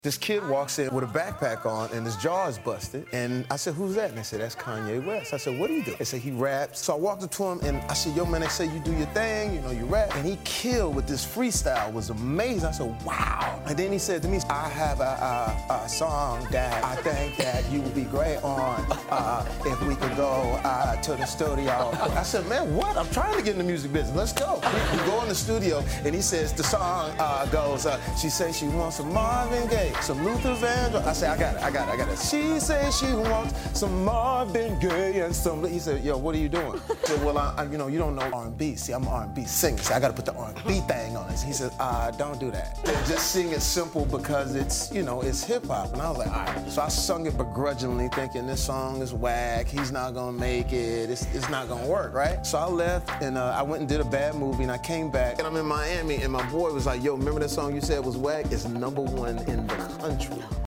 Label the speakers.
Speaker 1: This kid walks in with a backpack on and his jaw is busted. And I said, who's that? And they said, that's Kanye West. I said, what do you do? They said, he raps. So I walked up to him and I said, yo, man, they say you do your thing, you know, you rap. And he killed with this freestyle. It was amazing. I said, wow. And then he said to me, I have a song that I think that you would be great on if we could go to the studio. I said, man, what? I'm trying to get in the music business. Let's go. We go in the studio and he says, the song goes, she says she wants some Marvin Gaye. Some Luther Vandross. I say, I got it. She says she wants some Marvin Gaye and some. He said, yo, what are you doing? I said, well, you know, you don't know R&B. See, I'm an R&B singer. So I got to put the R&B thing on it. He said, don't do that. Just sing it simple because it's, you know, it's hip hop. And I was like, all right. So I sung it begrudgingly, thinking this song is whack. He's not gonna make it. It's not gonna work, right? So I left and I went and did a bad movie and I came back and I'm in Miami and my boy was like, yo, remember that song you said was whack? It's #1 in the